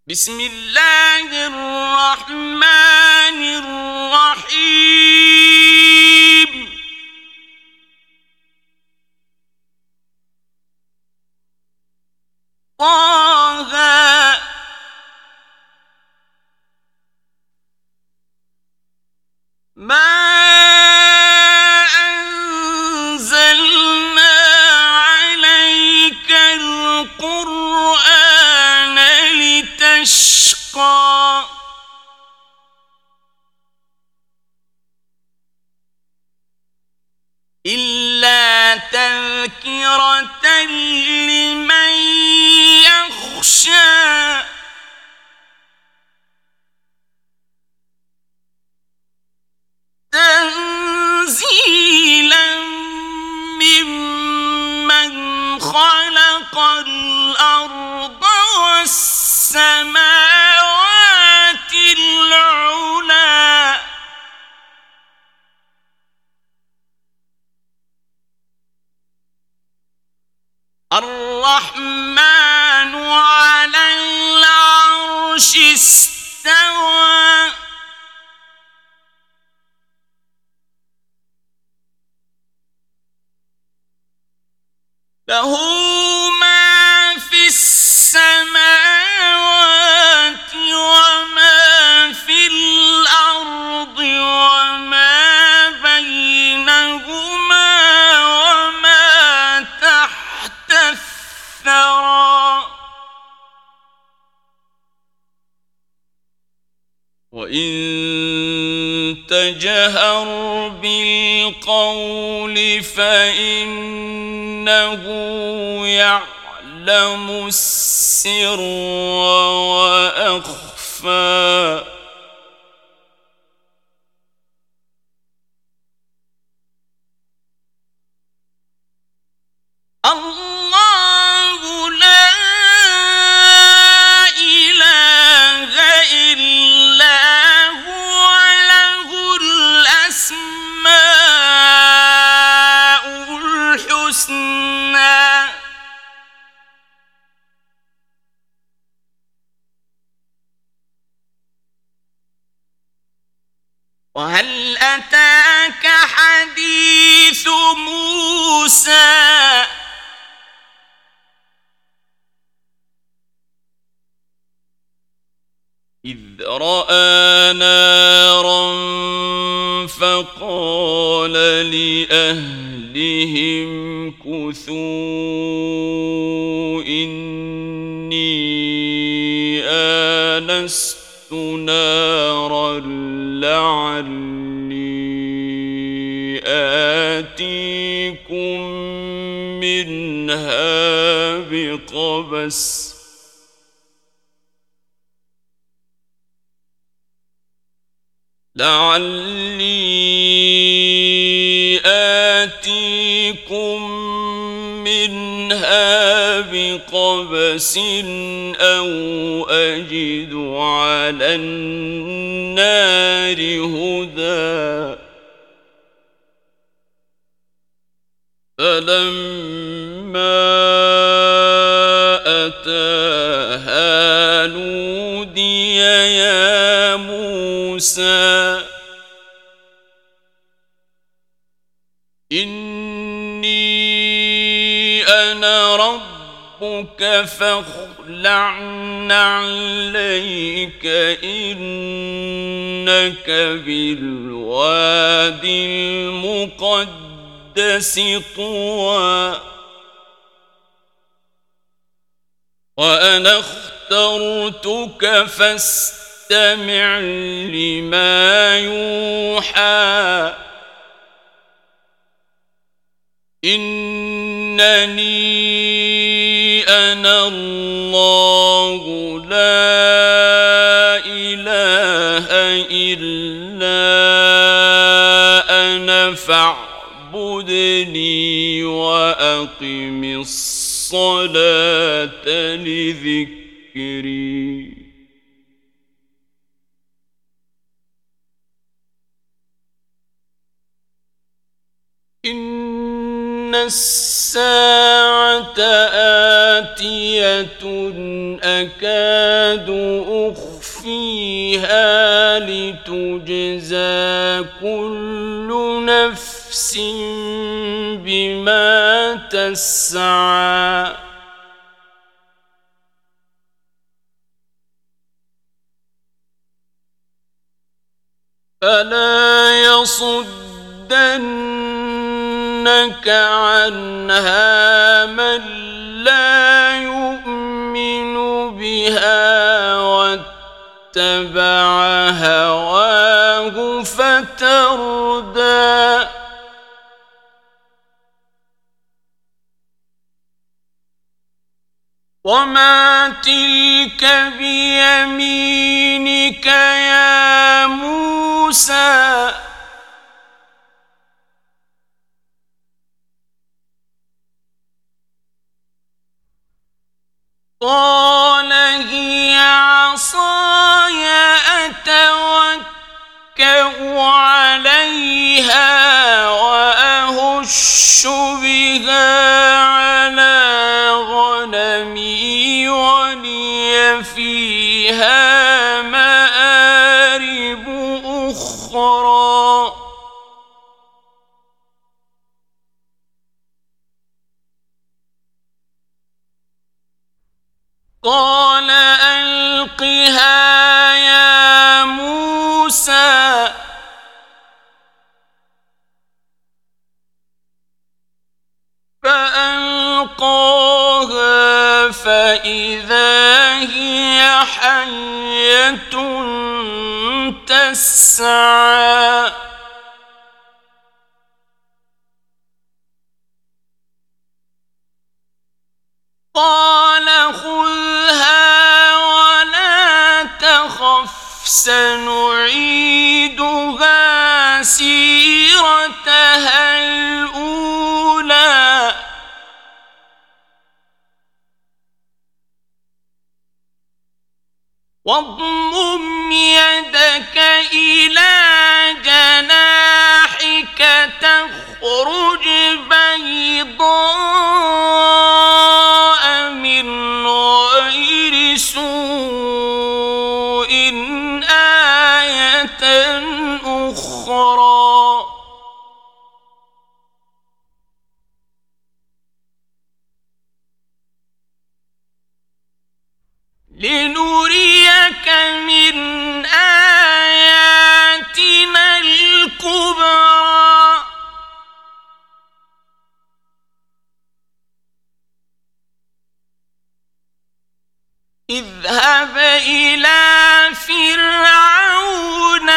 بسم الله الرحمن الرحيم طه ما أنزلنا عليك القرآن لتشقى إلا تذكرة لمن يخشى تنزيلا ممن خلق الأرض والسماوات العلى الرحمن على العرش استوى له ما في السماوات وما في الأرض وما بينهما وما تحت الثرى وإن تجهر بالقول فإنه يعلم السر وأخفى الله لا إله إلا هو له الأسماء الحسنى وهل أتاك حديث موسى إذ رأى نارا فقال لأهلهم كثوا إني آنست نارا لعلي آتيكم منها بقبس أو أجد على النار هدى فلما أتاها نودي يا موسى إني أنا ربك فاخلع نعليك إنك بالوادي المقدس طوى وأنا اخترتك فاستمع لما يوحى إنني أنا الله لا إله إلا أنا فاعبدني وأقم الصلاة لذكري إن الساعة آتية أكاد أخفيها لتجزى كل نفس بما تسعى فلا يصدنك عنها من لا يؤمن بها واتبع هواه فتردى وما تلك بيمينك يا موسى قال هي عصاي أتوكأ عليها وأهش بها على غنمي ولي فيها مآرب أخرى قال ألقها يا موسى فألقاها فإذا هي حية تسعى قال خذها ولا تخف سنعيدها سيرتها الأولى واضمم يدك إلى جناحك تخرج بيضاء من غير سوء آية أخرى لنريك من آياتنا الكبرى اذهب إلى فرعون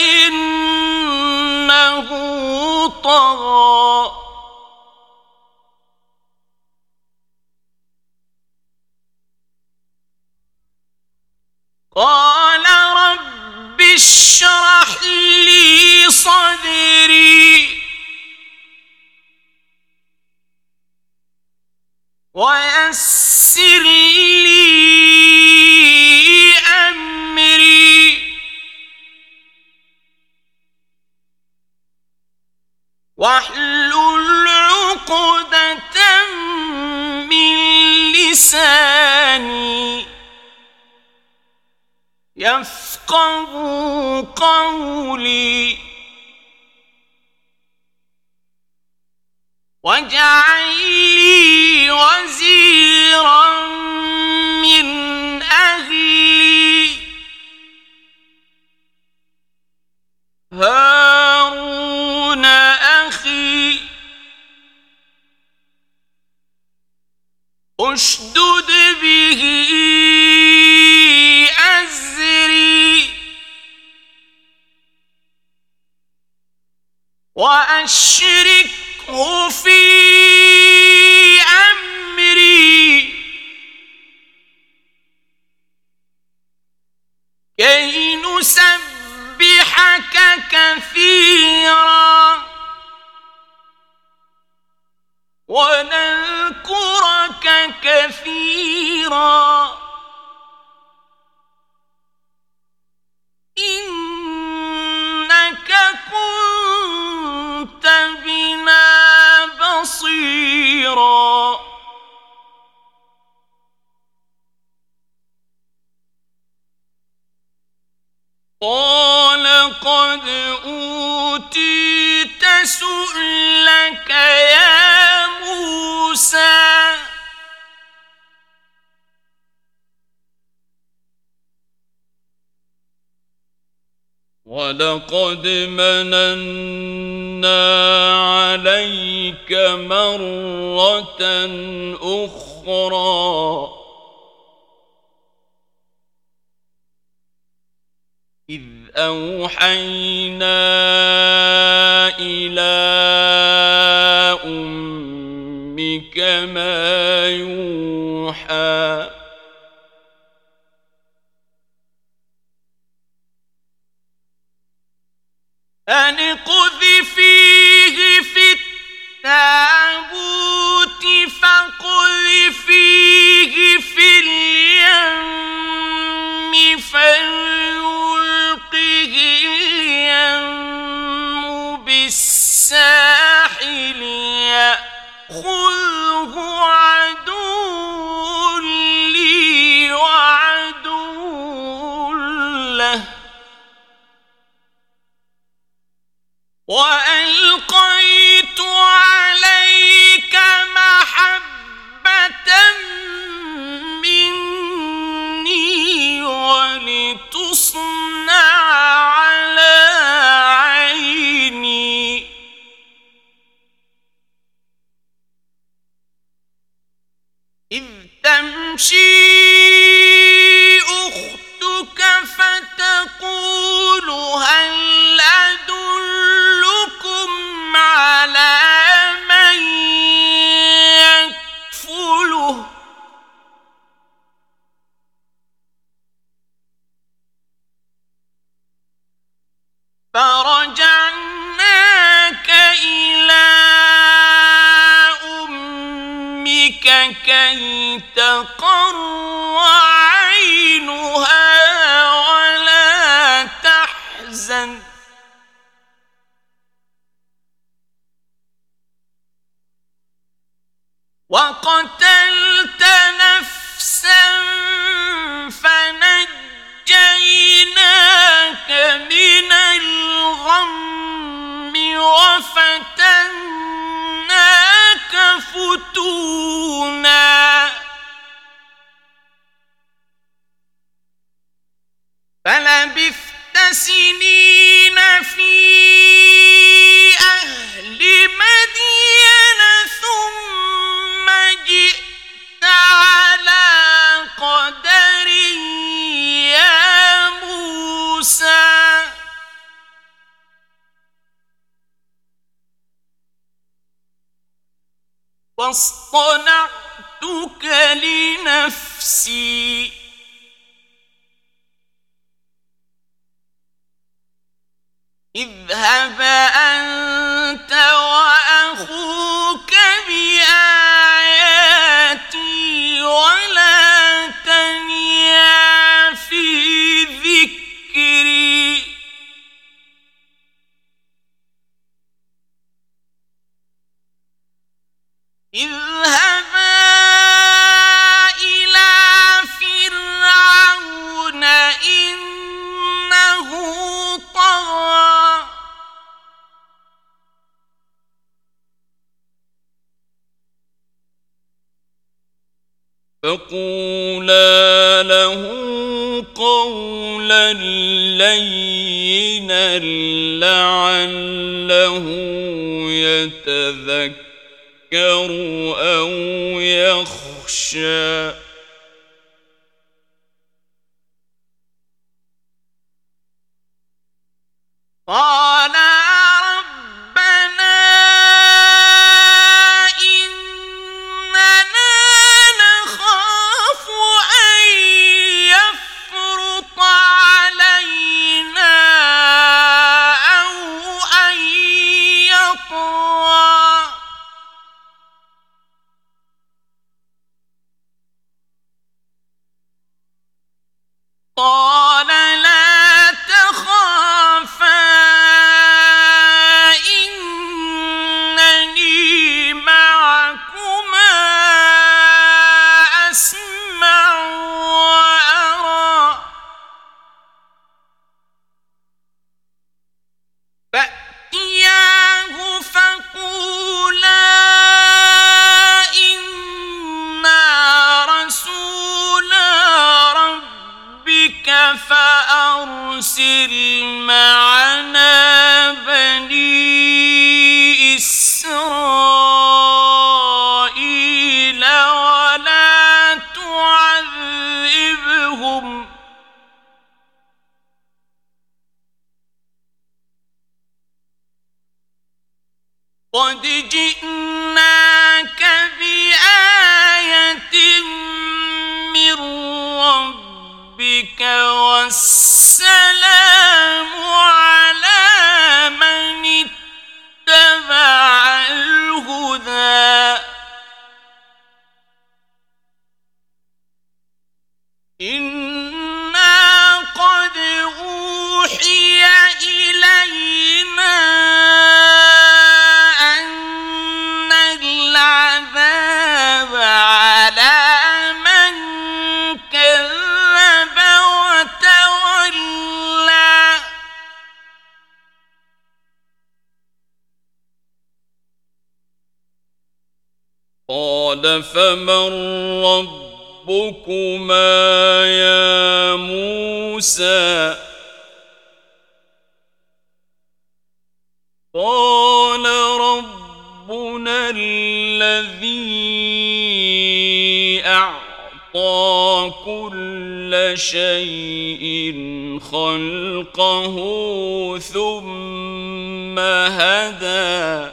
إنه طغى قال رب اشرح لي صدري ويسر لي أمري واحلل عقدة من لساني يفقهوا قولي واجعل لي وزيرا من أهلي هارون أخي اشدد به أزري وأشركه في أمري كي نسبحك كثيرا ونذكرك كثيرا إنك كنت بنا بصيرا قد أوتيت سؤلك يا موسى ولقد مننا عليك مرة أخرى إذ أوحينا إلى أمك ما يوحى أن اقذفيه في التابوت فاقذفيه في اليم فليلقه اليم بالساحل يأخذه عدو لي وعدو له وألقيت عليك محبة مني ولتصنع على عيني إذ تمشي أختك فتقول هل أدلكم على من يكفله فرجعناك إلى أمك كي تقر عينها ولا تحزن وقتلت نفسا فنجيناك من الغم وفتناك فتونا فلبثت سنين في أهل مدين ثم جئت على قدر يا موسى واصطنعتك لنفسي اذهب أنت وأخوك بآياتي ولا تنيا في ذكري اذهبا إلى فرعون إنه طغى فقولا له قولا لينا لعله يتذكر أو يخشى قال ربنا إننا نخاف أن يفرط علينا أو أن يطغى فأرسل معنا بني إسرائيل ولا تعذبهم قد جئناك بآية من ربك والسلام على من اتبع الهدى إنا قد أوحي إلينا أن العذاب على من كذب وتولى قال فمن ربكما يا موسى قال ربنا الذي أعطى كل شيء خلقه ثم هدى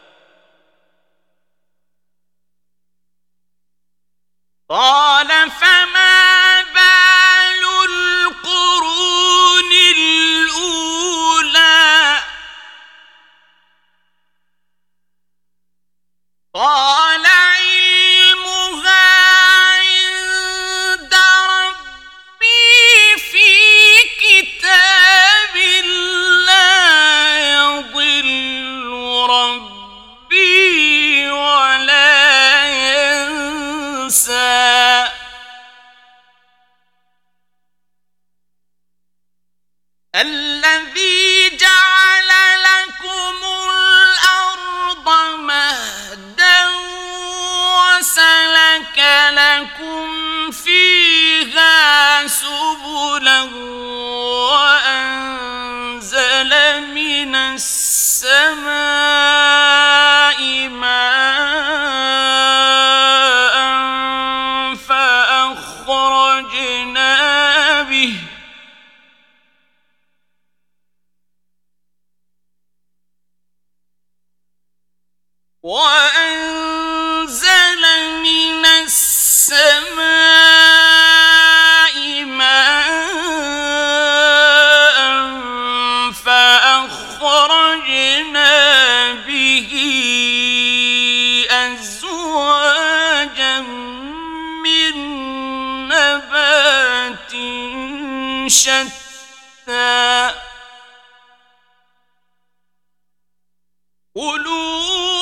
قال فما بال القرون الأولى قال علمها عند ربي في كتاب لا يضل ربي ولا ينسى الذي جعل لكم الأرض مهدا وسلك لكم فيها سبلا وأنزل من السماء ماء وأنزل من السماء ماء فأخرجنا به أزواجا من نبات شتى كلوا